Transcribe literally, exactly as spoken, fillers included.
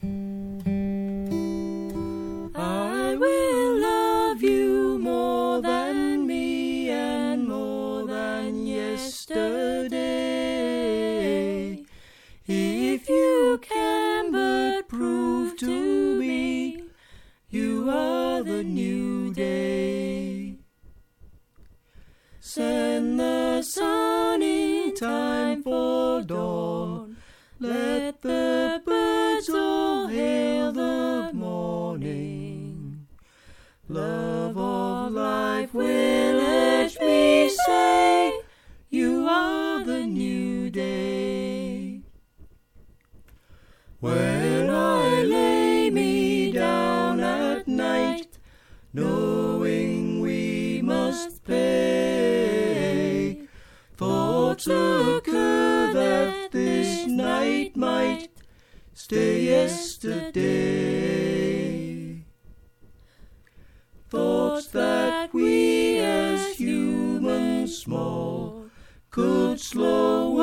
I will love you more than me and more than yesterday. If you can but prove to me you are the new day. Send the sun in time for dawn. Let the birds all hail the morning. Love of life will urge me say, you are the new day. When I lay me down at night, knowing we must pay, thoughts occur that this night might stay yesterday. Thoughts that we as humans small could slow